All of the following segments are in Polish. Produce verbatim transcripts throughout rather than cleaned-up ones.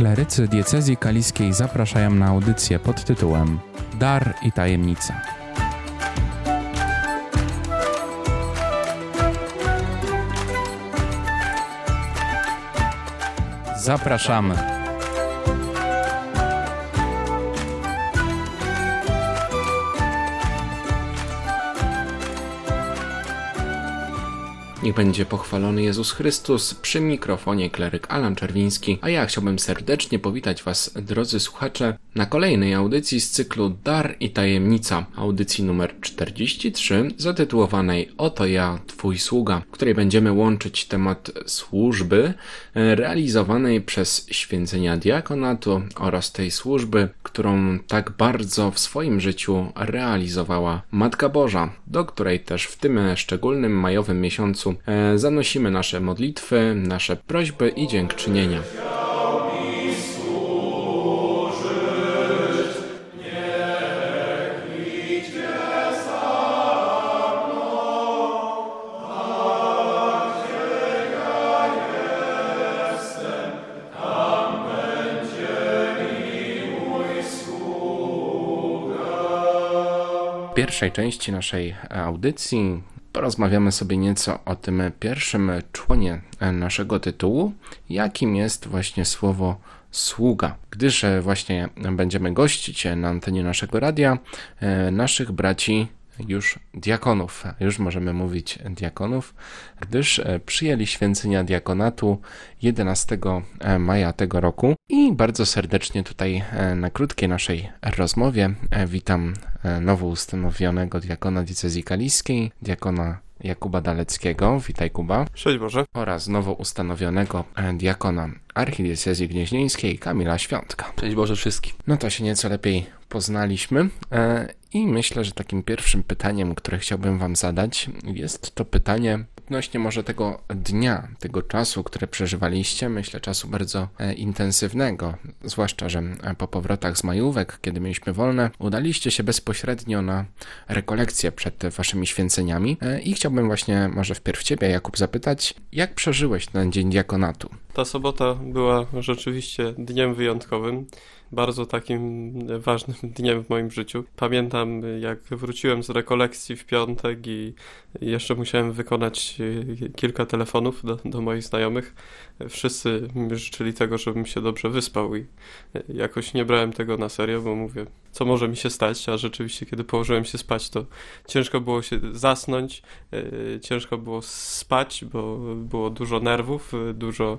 Klerycy diecezji kaliskiej zapraszają na audycję pod tytułem Dar i tajemnica. Zapraszamy. Niech będzie pochwalony Jezus Chrystus, przy mikrofonie kleryk Alan Czerwiński, a ja chciałbym serdecznie powitać Was, drodzy słuchacze, na kolejnej audycji z cyklu Dar i Tajemnica, audycji numer czterdzieści trzy, zatytułowanej Oto ja, Twój sługa, w której będziemy łączyć temat służby realizowanej przez święcenia diakonatu oraz tej służby, którą tak bardzo w swoim życiu realizowała Matka Boża, do której też w tym szczególnym majowym miesiącu zanosimy nasze modlitwy, nasze prośby i dziękczynienia. W pierwszej części naszej audycji porozmawiamy sobie nieco o tym pierwszym członie naszego tytułu, jakim jest właśnie słowo sługa, gdyż właśnie będziemy gościć na antenie naszego radia naszych braci już diakonów, już możemy mówić diakonów, gdyż przyjęli święcenia diakonatu jedenastego maja tego roku i bardzo serdecznie tutaj na krótkiej naszej rozmowie witam nowo ustanowionego diakona diecezji kaliskiej, diakona Jakuba Daleckiego. Witaj, Kuba. Szczęść Boże. Oraz nowo ustanowionego diakona archidiecezji gnieźnieńskiej Kamila Świątka. Szczęść Boże wszystkim. No to się nieco lepiej poznaliśmy i myślę, że takim pierwszym pytaniem, które chciałbym wam zadać, jest to pytanie odnośnie może tego dnia, tego czasu, który przeżywaliście, myślę czasu bardzo intensywnego, zwłaszcza, że po powrotach z majówek, kiedy mieliśmy wolne, udaliście się bezpośrednio na rekolekcję przed waszymi święceniami i chciałbym właśnie może wpierw ciebie, Jakub, zapytać, jak przeżyłeś ten dzień diakonatu? Ta sobota była rzeczywiście dniem wyjątkowym, bardzo takim ważnym dniem w moim życiu. Pamiętam, jak wróciłem z rekolekcji w piątek i jeszcze musiałem wykonać kilka telefonów do, do moich znajomych. Wszyscy mi życzyli tego, żebym się dobrze wyspał i jakoś nie brałem tego na serio, bo mówię, co może mi się stać, a rzeczywiście kiedy położyłem się spać, to ciężko było się zasnąć, ciężko było spać, bo było dużo nerwów, dużo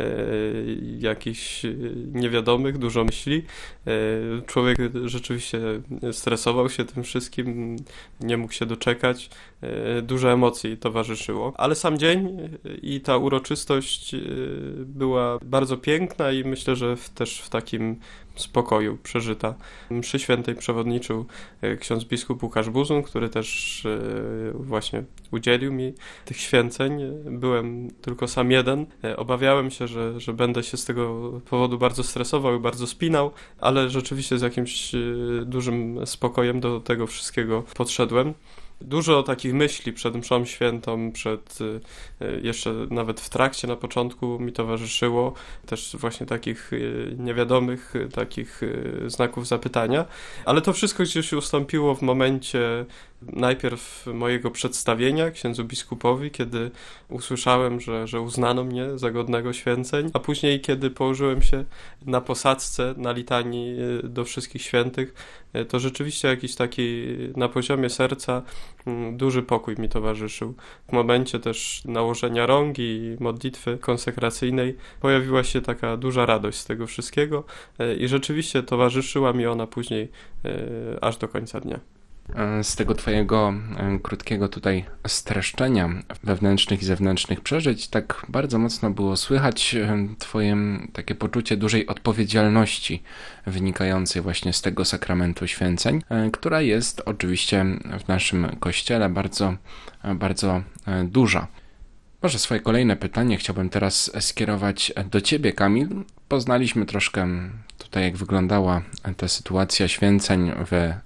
jakichś niewiadomych, dużo myśli. Człowiek rzeczywiście stresował się tym wszystkim, nie mógł się doczekać, dużo emocji towarzyszyło, ale sam dzień i ta uroczystość była bardzo piękna i myślę, że w, też w takim spokoju przeżyta. Mszy świętej przewodniczył ksiądz biskup Łukasz Buzun, który też właśnie udzielił mi tych święceń. Byłem tylko sam jeden. Obawiałem się, że, że będę się z tego powodu bardzo stresował i bardzo spinał, ale rzeczywiście z jakimś dużym spokojem do tego wszystkiego podszedłem. Dużo takich myśli przed mszą świętą, przed jeszcze nawet w trakcie na początku mi towarzyszyło, też właśnie takich niewiadomych, takich znaków zapytania, ale to wszystko gdzieś się ustąpiło w momencie najpierw mojego przedstawienia księdzu biskupowi, kiedy usłyszałem, że, że uznano mnie za godnego święceń, a później kiedy położyłem się na posadzce, na litanii do wszystkich świętych, to rzeczywiście jakiś taki na poziomie serca duży pokój mi towarzyszył. W momencie też nałożenia rąk i modlitwy konsekracyjnej pojawiła się taka duża radość z tego wszystkiego i rzeczywiście towarzyszyła mi ona później aż do końca dnia. Z tego twojego krótkiego tutaj streszczenia wewnętrznych i zewnętrznych przeżyć tak bardzo mocno było słychać twoje takie poczucie dużej odpowiedzialności wynikającej właśnie z tego sakramentu święceń, która jest oczywiście w naszym kościele bardzo, bardzo duża. Może swoje kolejne pytanie chciałbym teraz skierować do ciebie, Kamil. Poznaliśmy troszkę tutaj, jak wyglądała ta sytuacja święceń w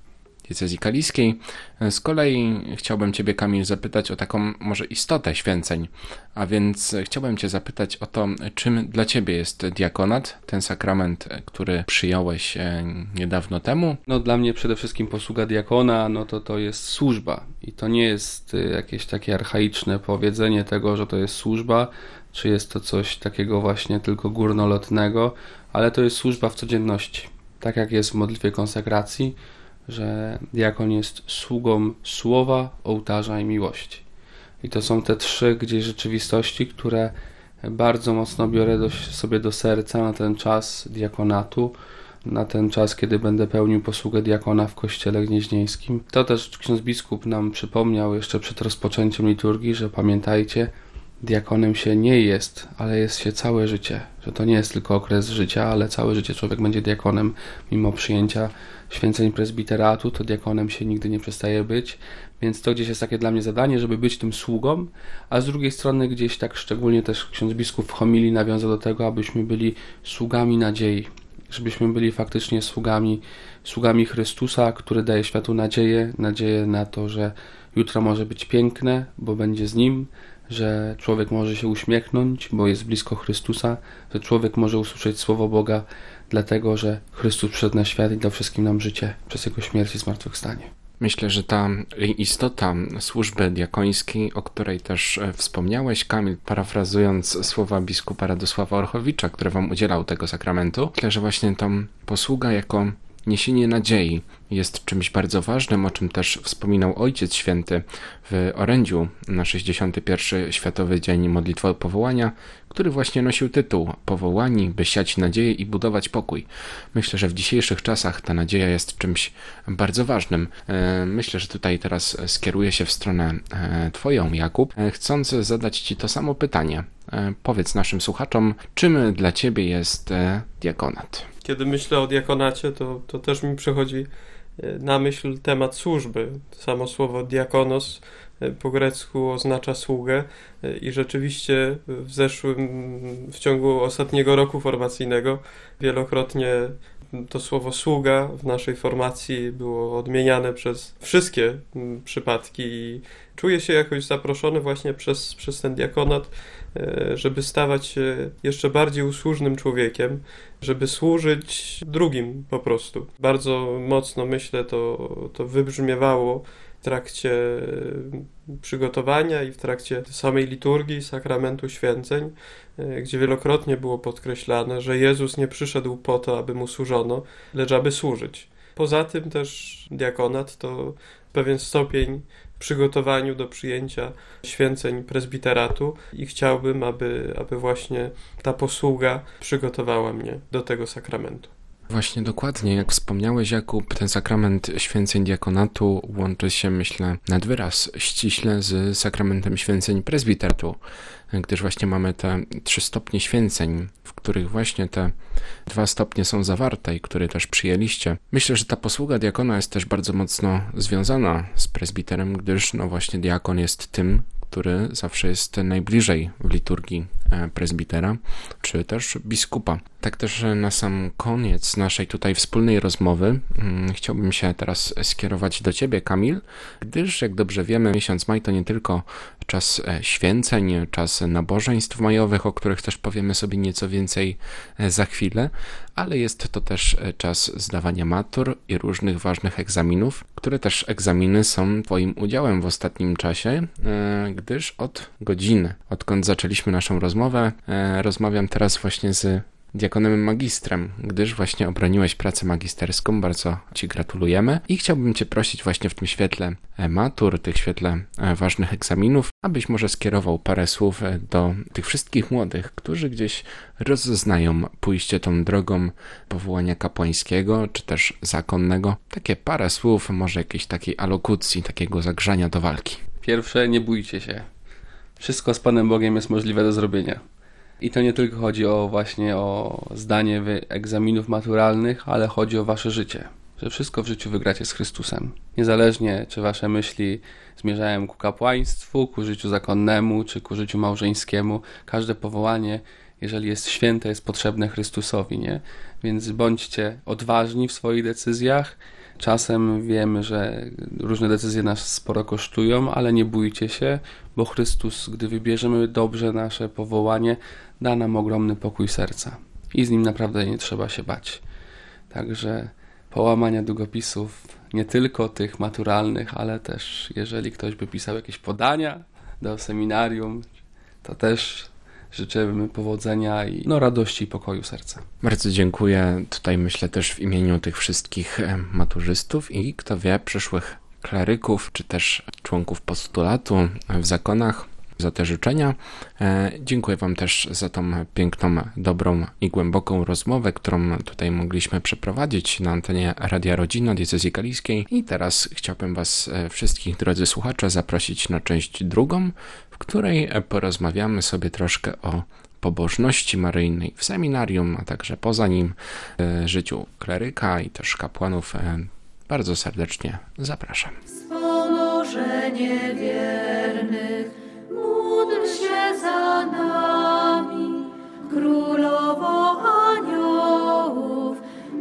diecezji kaliskiej. Z kolei chciałbym Ciebie, Kamil, zapytać o taką może istotę święceń, a więc chciałbym Cię zapytać o to, czym dla Ciebie jest diakonat, ten sakrament, który przyjąłeś niedawno temu. No dla mnie przede wszystkim posługa diakona, no to to jest służba i to nie jest jakieś takie archaiczne powiedzenie tego, że to jest służba, czy jest to coś takiego właśnie tylko górnolotnego, ale to jest służba w codzienności. Tak jak jest w modlitwie konsekracji, że diakon jest sługą słowa, ołtarza i miłości. I to są te trzy gdzieś rzeczywistości, które bardzo mocno biorę do, sobie do serca na ten czas diakonatu, na ten czas, kiedy będę pełnił posługę diakona w kościele gnieźnieńskim. To też ksiądz biskup nam przypomniał jeszcze przed rozpoczęciem liturgii, że pamiętajcie, diakonem się nie jest, ale jest się całe życie. Że to nie jest tylko okres życia, ale całe życie człowiek będzie diakonem. Mimo przyjęcia święceń prezbiteratu, to diakonem się nigdy nie przestaje być. Więc to gdzieś jest takie dla mnie zadanie, żeby być tym sługą, a z drugiej strony gdzieś tak szczególnie też ksiądz biskup w homilii nawiązał do tego, abyśmy byli sługami nadziei. Żebyśmy byli faktycznie sługami, sługami Chrystusa, który daje światu nadzieję, nadzieję na to, że jutro może być piękne, bo będzie z Nim, że człowiek może się uśmiechnąć, bo jest blisko Chrystusa, że człowiek może usłyszeć słowo Boga, dlatego że Chrystus przyszedł na świat i dał wszystkim nam życie przez Jego śmierć i zmartwychwstanie. Myślę, że ta istota służby diakońskiej, o której też wspomniałeś, Kamil, parafrazując słowa biskupa Radosława Orchowicza, który wam udzielał tego sakramentu, myślę, że właśnie ta posługa jako niesienie nadziei jest czymś bardzo ważnym, o czym też wspominał Ojciec Święty w orędziu na sześćdziesiąty pierwszy Światowy Dzień Modlitwy Powołania, który właśnie nosił tytuł Powołani, by siać nadzieję i budować pokój. Myślę, że w dzisiejszych czasach ta nadzieja jest czymś bardzo ważnym. Myślę, że tutaj teraz skieruję się w stronę Twoją, Jakub, chcąc zadać Ci to samo pytanie. Powiedz naszym słuchaczom, czym dla Ciebie jest diakonat? Kiedy myślę o diakonacie, to, to też mi przychodzi na myśl temat służby. Samo słowo diakonos po grecku oznacza sługę i rzeczywiście w zeszłym, w ciągu ostatniego roku formacyjnego wielokrotnie to słowo sługa w naszej formacji było odmieniane przez wszystkie przypadki i czuję się jakoś zaproszony właśnie przez, przez ten diakonat, żeby stawać się jeszcze bardziej usłużnym człowiekiem, żeby służyć drugim po prostu. Bardzo mocno, myślę, to, to wybrzmiewało w trakcie przygotowania i w trakcie samej liturgii sakramentu święceń, gdzie wielokrotnie było podkreślane, że Jezus nie przyszedł po to, aby Mu służono, lecz aby służyć. Poza tym też diakonat to pewien stopień w przygotowaniu do przyjęcia święceń prezbiteratu i chciałbym, aby, aby właśnie ta posługa przygotowała mnie do tego sakramentu. Właśnie dokładnie, jak wspomniałeś, Jakub, ten sakrament święceń diakonatu łączy się, myślę, nad wyraz ściśle z sakramentem święceń prezbiteratu, gdyż właśnie mamy te trzy stopnie święceń, w których właśnie te dwa stopnie są zawarte i które też przyjęliście. Myślę, że ta posługa diakona jest też bardzo mocno związana z prezbiterem, gdyż no właśnie diakon jest tym, który zawsze jest najbliżej w liturgii prezbitera, czy też biskupa. Tak też na sam koniec naszej tutaj wspólnej rozmowy hmm, chciałbym się teraz skierować do Ciebie, Kamil, gdyż jak dobrze wiemy, miesiąc maj to nie tylko czas święceń, czas nabożeństw majowych, o których też powiemy sobie nieco więcej za chwilę, ale jest to też czas zdawania matur i różnych ważnych egzaminów, które też egzaminy są Twoim udziałem w ostatnim czasie, gdyż od godziny, odkąd zaczęliśmy naszą rozmowę, rozmawiam teraz właśnie z diakonem magistrem, gdyż właśnie obroniłeś pracę magisterską, bardzo Ci gratulujemy i chciałbym Cię prosić właśnie w tym świetle matur, tych świetle ważnych egzaminów, abyś może skierował parę słów do tych wszystkich młodych, którzy gdzieś rozeznają pójście tą drogą powołania kapłańskiego, czy też zakonnego. Takie parę słów, może jakiejś takiej alokucji, takiego zagrzania do walki. Pierwsze, nie bójcie się. Wszystko z Panem Bogiem jest możliwe do zrobienia. I to nie tylko chodzi o właśnie o zdanie egzaminów maturalnych, ale chodzi o wasze życie. Że wszystko w życiu wygracie z Chrystusem. Niezależnie, czy wasze myśli zmierzają ku kapłaństwu, ku życiu zakonnemu, czy ku życiu małżeńskiemu. Każde powołanie, jeżeli jest święte, jest potrzebne Chrystusowi, nie? Więc bądźcie odważni w swoich decyzjach, Czasem wiemy, że różne decyzje nas sporo kosztują, ale nie bójcie się, bo Chrystus, gdy wybierzemy dobrze nasze powołanie, da nam ogromny pokój serca. I z Nim naprawdę nie trzeba się bać. Także połamania długopisów, nie tylko tych maturalnych, ale też jeżeli ktoś by pisał jakieś podania do seminarium, to też życzymy powodzenia i no, radości i pokoju serca. Bardzo dziękuję tutaj, myślę, też w imieniu tych wszystkich maturzystów i kto wie, przyszłych kleryków, czy też członków postulatu w zakonach za te życzenia. E, dziękuję Wam też za tą piękną, dobrą i głęboką rozmowę, którą tutaj mogliśmy przeprowadzić na antenie Radia Rodzina Diecezji Kaliskiej. I teraz chciałbym Was wszystkich, drodzy słuchacze, zaprosić na część drugą, w której porozmawiamy sobie troszkę o pobożności maryjnej w seminarium, a także poza nim, e, życiu kleryka i też kapłanów. E, bardzo serdecznie zapraszam. Wspomożenie wiernych, módl się za nami, Królowo Aniołów,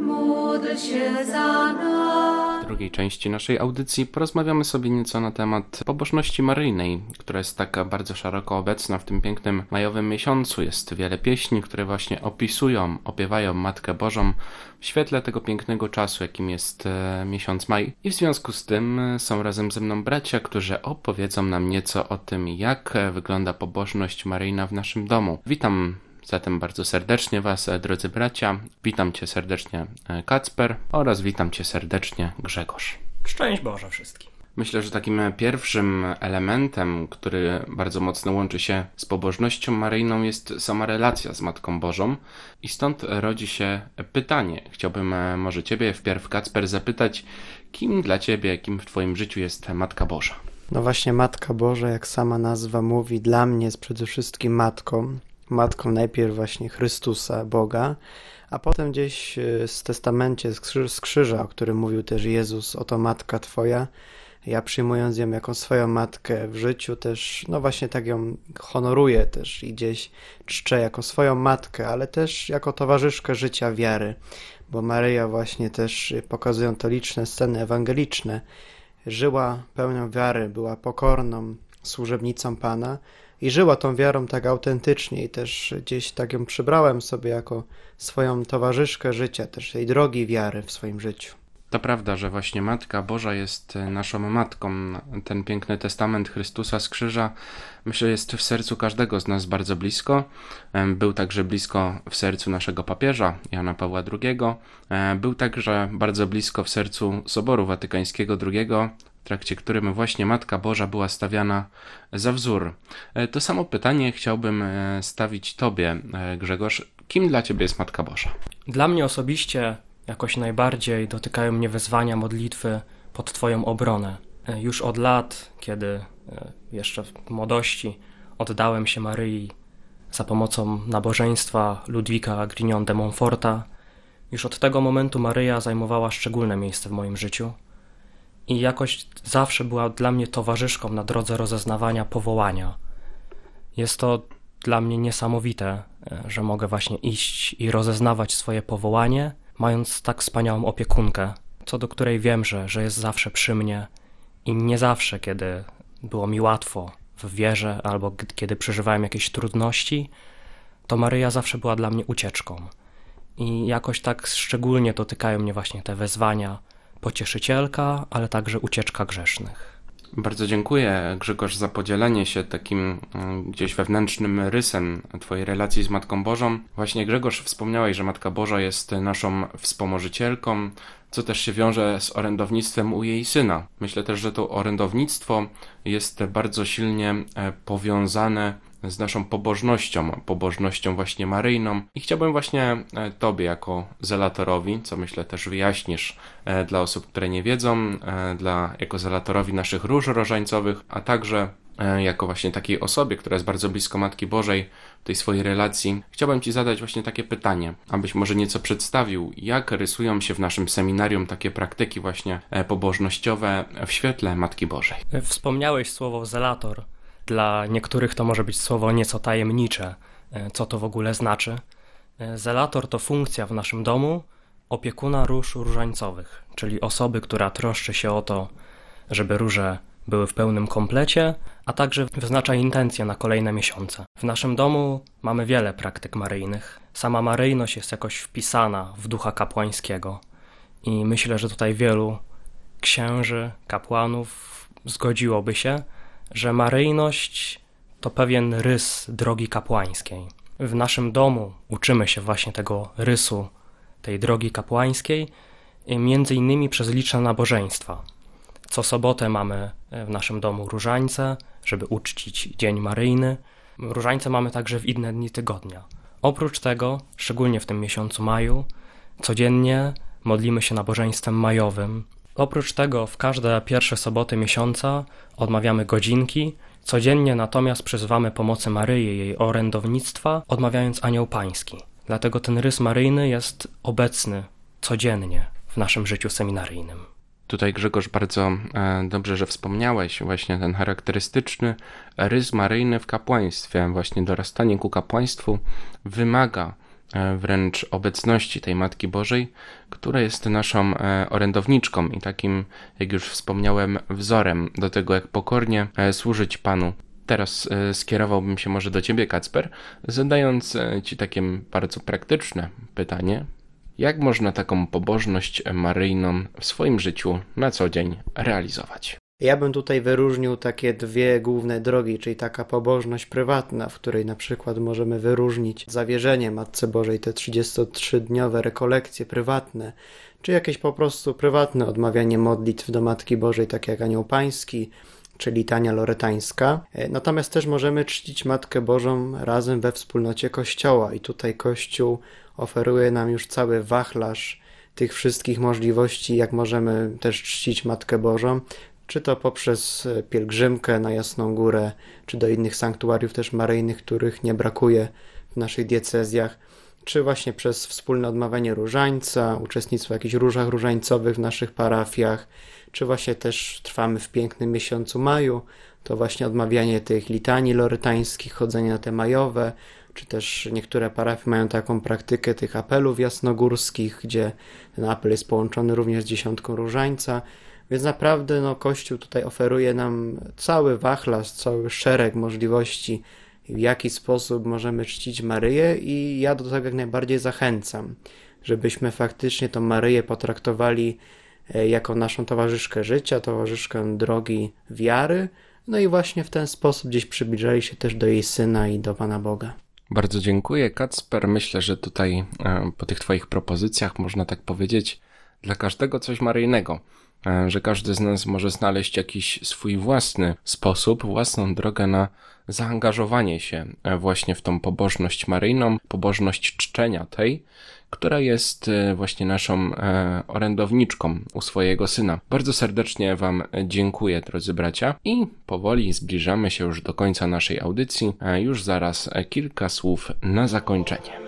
módl się za nami. W drugiej części naszej audycji porozmawiamy sobie nieco na temat pobożności maryjnej, która jest taka bardzo szeroko obecna w tym pięknym majowym miesiącu. Jest wiele pieśni, które właśnie opisują, opiewają Matkę Bożą w świetle tego pięknego czasu, jakim jest e, miesiąc maj. I w związku z tym są razem ze mną bracia, którzy opowiedzą nam nieco o tym, jak wygląda pobożność maryjna w naszym domu. Witam zatem bardzo serdecznie Was, drodzy bracia. Witam Cię serdecznie, Kacper, oraz witam Cię serdecznie, Grzegorz. Szczęść Boże wszystkim. Myślę, że takim pierwszym elementem, który bardzo mocno łączy się z pobożnością maryjną, jest sama relacja z Matką Bożą. I stąd rodzi się pytanie. Chciałbym może Ciebie wpierw, Kacper, zapytać, kim dla Ciebie, kim w Twoim życiu jest Matka Boża? No właśnie Matka Boża, jak sama nazwa mówi, dla mnie jest przede wszystkim matką. Matką najpierw właśnie Chrystusa, Boga, a potem gdzieś z testamencie, z, krzyż, z krzyża, o którym mówił też Jezus, oto Matka Twoja, ja przyjmując ją jako swoją matkę w życiu też, no właśnie tak ją honoruję też i gdzieś czczę jako swoją matkę, ale też jako towarzyszkę życia wiary, bo Maryja właśnie też, pokazują to liczne sceny ewangeliczne, żyła pełnią wiary, była pokorną służebnicą Pana, i żyła tą wiarą tak autentycznie i też gdzieś tak ją przybrałem sobie jako swoją towarzyszkę życia, też tej drogi wiary w swoim życiu. To prawda, że właśnie Matka Boża jest naszą matką. Ten piękny testament Chrystusa z krzyża, myślę, jest w sercu każdego z nas bardzo blisko. Był także blisko w sercu naszego papieża, Jana Pawła drugiego. Był także bardzo blisko w sercu Soboru Watykańskiego drugiego, w trakcie którym właśnie Matka Boża była stawiana za wzór. To samo pytanie chciałbym stawić Tobie, Grzegorz. Kim dla Ciebie jest Matka Boża? Dla mnie osobiście jakoś najbardziej dotykają mnie wezwania modlitwy pod Twoją obronę. Już od lat, kiedy jeszcze w młodości oddałem się Maryi za pomocą nabożeństwa Ludwika Grignon de Montforta, już od tego momentu Maryja zajmowała szczególne miejsce w moim życiu i jakoś zawsze była dla mnie towarzyszką na drodze rozeznawania powołania. Jest to dla mnie niesamowite, że mogę właśnie iść i rozeznawać swoje powołanie, mając tak wspaniałą opiekunkę, co do której wiem, że, że jest zawsze przy mnie i nie zawsze, kiedy było mi łatwo w wierze albo g- kiedy przeżywałem jakieś trudności, to Maryja zawsze była dla mnie ucieczką. I jakoś tak szczególnie dotykają mnie właśnie te wezwania pocieszycielka, ale także ucieczka grzesznych. Bardzo dziękuję, Grzegorz, za podzielenie się takim gdzieś wewnętrznym rysem Twojej relacji z Matką Bożą. Właśnie, Grzegorz, wspomniałeś, że Matka Boża jest naszą wspomożycielką, co też się wiąże z orędownictwem u jej Syna. Myślę też, że to orędownictwo jest bardzo silnie powiązane z naszą pobożnością, pobożnością właśnie maryjną. I chciałbym właśnie Tobie jako zelatorowi, co myślę też wyjaśnisz dla osób, które nie wiedzą, dla, jako zelatorowi naszych róż różańcowych, a także jako właśnie takiej osobie, która jest bardzo blisko Matki Bożej w tej swojej relacji, chciałbym Ci zadać właśnie takie pytanie, abyś może nieco przedstawił, jak rysują się w naszym seminarium takie praktyki właśnie pobożnościowe w świetle Matki Bożej. Wspomniałeś słowo zelator. Dla niektórych to może być słowo nieco tajemnicze, co to w ogóle znaczy. Zelator to funkcja w naszym domu opiekuna róż różańcowych, czyli osoby, która troszczy się o to, żeby róże były w pełnym komplecie, a także wyznacza intencje na kolejne miesiące. W naszym domu mamy wiele praktyk maryjnych. Sama maryjność jest jakoś wpisana w ducha kapłańskiego i myślę, że tutaj wielu księży, kapłanów zgodziłoby się, że maryjność to pewien rys drogi kapłańskiej. W naszym domu uczymy się właśnie tego rysu, tej drogi kapłańskiej, między innymi przez liczne nabożeństwa. Co sobotę mamy w naszym domu różańce, żeby uczcić Dzień Maryjny. Różańce mamy także w inne dni tygodnia. Oprócz tego, szczególnie w tym miesiącu maju, codziennie modlimy się nabożeństwem majowym. Oprócz tego w każde pierwsze soboty miesiąca odmawiamy godzinki. Codziennie natomiast przyzywamy pomocy Maryi i jej orędownictwa, odmawiając Anioł Pański. Dlatego ten rys maryjny jest obecny codziennie w naszym życiu seminaryjnym. Tutaj, Grzegorz, bardzo e, dobrze, że wspomniałeś właśnie ten charakterystyczny rys maryjny w kapłaństwie. Właśnie dorastanie ku kapłaństwu wymaga e, wręcz obecności tej Matki Bożej, która jest naszą e, orędowniczką i takim, jak już wspomniałem, wzorem do tego, jak pokornie e, służyć Panu. Teraz e, skierowałbym się może do Ciebie, Kacper, zadając e, Ci takie bardzo praktyczne pytanie. Jak można taką pobożność maryjną w swoim życiu na co dzień realizować? Ja bym tutaj wyróżnił takie dwie główne drogi, czyli taka pobożność prywatna, w której na przykład możemy wyróżnić zawierzenie Matce Bożej, te trzydziestotrzydniowe rekolekcje prywatne, czy jakieś po prostu prywatne odmawianie modlitw do Matki Bożej, tak jak Anioł Pański, czy litania loretańska. Natomiast też możemy czcić Matkę Bożą razem we wspólnocie Kościoła i tutaj Kościół oferuje nam już cały wachlarz tych wszystkich możliwości, jak możemy też czcić Matkę Bożą, czy to poprzez pielgrzymkę na Jasną Górę, czy do innych sanktuariów też maryjnych, których nie brakuje w naszych diecezjach, czy właśnie przez wspólne odmawianie różańca, uczestnictwo w jakichś różach różańcowych w naszych parafiach, czy właśnie też trwamy w pięknym miesiącu maju, to właśnie odmawianie tych litanii lorytańskich, chodzenie na te majowe, czy też niektóre parafie mają taką praktykę tych apelów jasnogórskich, gdzie ten apel jest połączony również z dziesiątką różańca, więc naprawdę no, Kościół tutaj oferuje nam cały wachlarz, cały szereg możliwości, w jaki sposób możemy czcić Maryję i ja do tego jak najbardziej zachęcam, żebyśmy faktycznie tą Maryję potraktowali jako naszą towarzyszkę życia, towarzyszkę drogi wiary, no i właśnie w ten sposób gdzieś przybliżali się też do jej Syna i do Pana Boga. Bardzo dziękuję, Kacper. Myślę, że tutaj e, po tych Twoich propozycjach można tak powiedzieć dla każdego coś maryjnego, e, że każdy z nas może znaleźć jakiś swój własny sposób, własną drogę na zaangażowanie się właśnie w tą pobożność maryjną, pobożność czczenia tej, która jest właśnie naszą orędowniczką u swojego Syna. Bardzo serdecznie Wam dziękuję, drodzy bracia, i powoli zbliżamy się już do końca naszej audycji. Już zaraz kilka słów na zakończenie.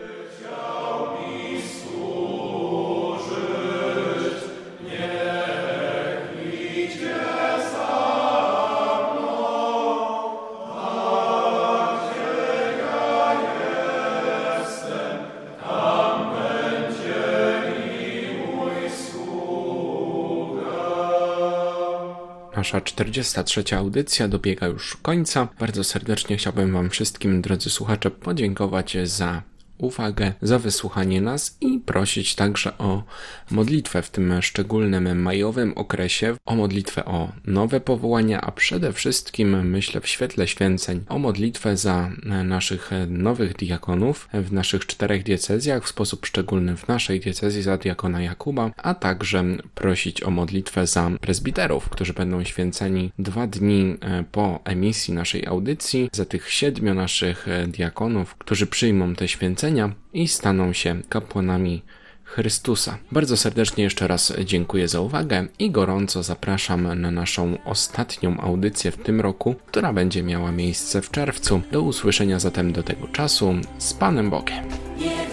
Nasza czterdziesta trzecia audycja dobiega już końca. Bardzo serdecznie chciałbym Wam wszystkim, drodzy słuchacze, podziękować za uwagę, za wysłuchanie nas i prosić także o modlitwę w tym szczególnym majowym okresie, o modlitwę o nowe powołania, a przede wszystkim, myślę, w świetle święceń, o modlitwę za naszych nowych diakonów w naszych czterech diecezjach, w sposób szczególny w naszej diecezji za diakona Jakuba, a także prosić o modlitwę za prezbiterów, którzy będą święceni dwa dni po emisji naszej audycji, za tych siedmiu naszych diakonów, którzy przyjmą te święcenia i staną się kapłanami Chrystusa. Bardzo serdecznie jeszcze raz dziękuję za uwagę i gorąco zapraszam na naszą ostatnią audycję w tym roku, która będzie miała miejsce w czerwcu. Do usłyszenia zatem do tego czasu. Z Panem Bogiem.